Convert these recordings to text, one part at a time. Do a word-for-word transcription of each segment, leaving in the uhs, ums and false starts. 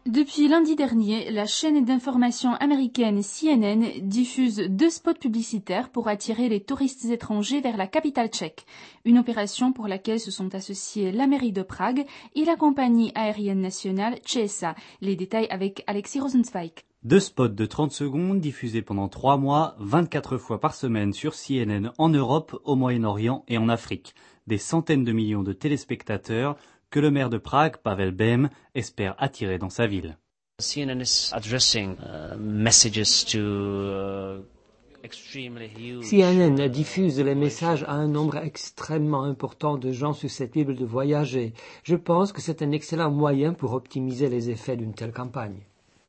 Depuis lundi dernier, la chaîne d'information américaine C N N diffuse deux spots publicitaires pour attirer les touristes étrangers vers la capitale tchèque. Une opération pour laquelle se sont associés la mairie de Prague et la compagnie aérienne nationale C S A. Les détails avec Alexis Rosenzweig. Deux spots de trente secondes diffusés pendant trois mois, vingt-quatre fois par semaine sur C N N en Europe, au Moyen-Orient et en Afrique. Des centaines de millions de téléspectateurs que le maire de Prague, Pavel Bém, espère attirer dans sa ville. C N N is addressing uh, messages to uh, extremely huge. C N N diffuse les messages à un nombre extrêmement important de gens susceptibles de voyager. Je pense que c'est un excellent moyen pour optimiser les effets d'une telle campagne.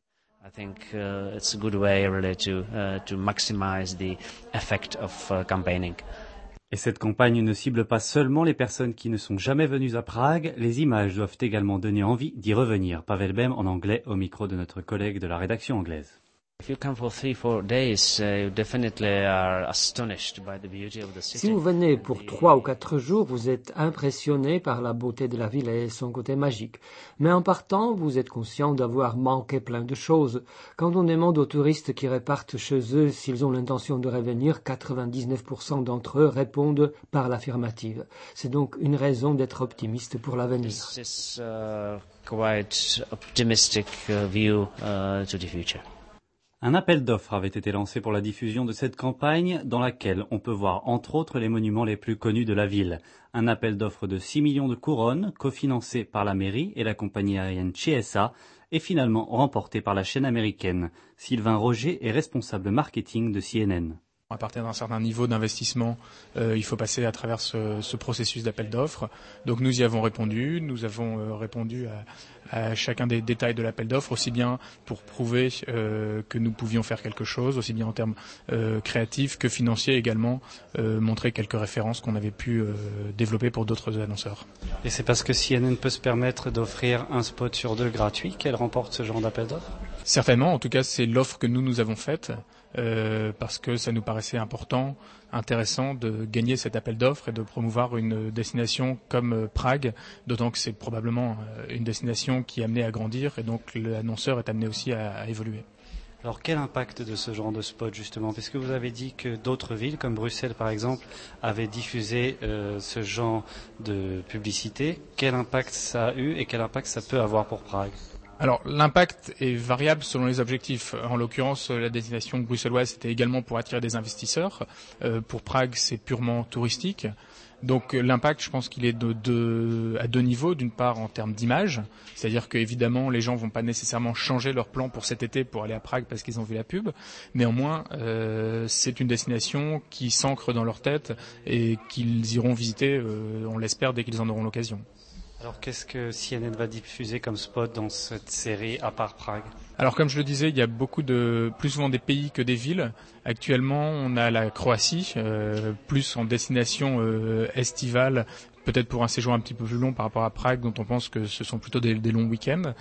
I think uh, it's a good way really to uh, to maximize the effect of uh, campaigning. Et cette campagne ne cible pas seulement les personnes qui ne sont jamais venues à Prague, les images doivent également donner envie d'y revenir. Pavel Bém en anglais au micro de notre collègue de la rédaction anglaise. If you come for three, four days, uh, you definitely are astonished by the beauty of the city. Si vous venez pour trois ou quatre jours, vous êtes impressionné par la beauté de la ville et son côté magique. Mais en partant, vous êtes conscient d'avoir manqué plein de choses. Quand on demande aux touristes qui repartent chez eux s'ils ont l'intention de revenir, quatre-vingt-dix-neuf pour cent d'entre eux répondent par l'affirmative. C'est donc une raison d'être optimiste pour l'avenir. This is uh, quite optimistic uh, view uh, to the future. Un appel d'offres avait été lancé pour la diffusion de cette campagne dans laquelle on peut voir entre autres les monuments les plus connus de la ville. Un appel d'offres de six millions de couronnes, cofinancé par la mairie et la compagnie aérienne C S A, et finalement remporté par la chaîne américaine. Sylvain Roger est responsable marketing de C N N. À partir d'un certain niveau d'investissement, euh, il faut passer à travers ce, ce processus d'appel d'offres. Donc nous y avons répondu, nous avons euh, répondu à, à chacun des détails de l'appel d'offres, aussi bien pour prouver euh, que nous pouvions faire quelque chose, aussi bien en termes euh, créatifs que financiers également, euh, montrer quelques références qu'on avait pu euh, développer pour d'autres annonceurs. Et c'est parce que C N N peut se permettre d'offrir un spot sur deux gratuit qu'elle remporte ce genre d'appel d'offres ? Certainement, en tout cas c'est l'offre que nous nous avons faite. Euh, parce que ça nous paraissait important, intéressant de gagner cet appel d'offres et de promouvoir une destination comme euh, Prague, d'autant que c'est probablement euh, une destination qui est amenée à grandir et donc l'annonceur est amené aussi à, à évoluer. Alors quel impact de ce genre de spot justement ? Parce que vous avez dit que d'autres villes, comme Bruxelles par exemple, avaient diffusé euh, ce genre de publicité. Quel impact ça a eu et quel impact ça peut avoir pour Prague ? Alors l'impact est variable selon les objectifs. En l'occurrence, la destination bruxelloise c'était également pour attirer des investisseurs. Euh, pour Prague, c'est purement touristique. Donc l'impact, je pense qu'il est de, de, à deux niveaux. D'une part en termes d'image, c'est-à-dire qu'évidemment les gens vont pas nécessairement changer leur plan pour cet été pour aller à Prague parce qu'ils ont vu la pub. Néanmoins, euh, c'est une destination qui s'ancre dans leur tête et qu'ils iront visiter, euh, on l'espère, dès qu'ils en auront l'occasion. Alors qu'est-ce que C N N va diffuser comme spot dans cette série à part Prague ? Alors comme je le disais, il y a beaucoup de, plus souvent des pays que des villes. Actuellement, on a la Croatie, euh, plus en destination euh, estivale, peut-être pour un séjour un petit peu plus long par rapport à Prague, dont on pense que ce sont plutôt des, des longs week-ends.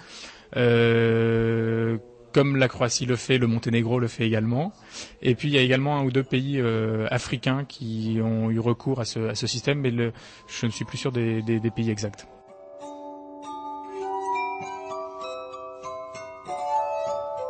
Euh, Comme la Croatie le fait, le Monténégro le fait également. Et puis il y a également un ou deux pays euh, africains qui ont eu recours à ce, à ce système, mais le, je ne suis plus sûr des, des, des pays exacts.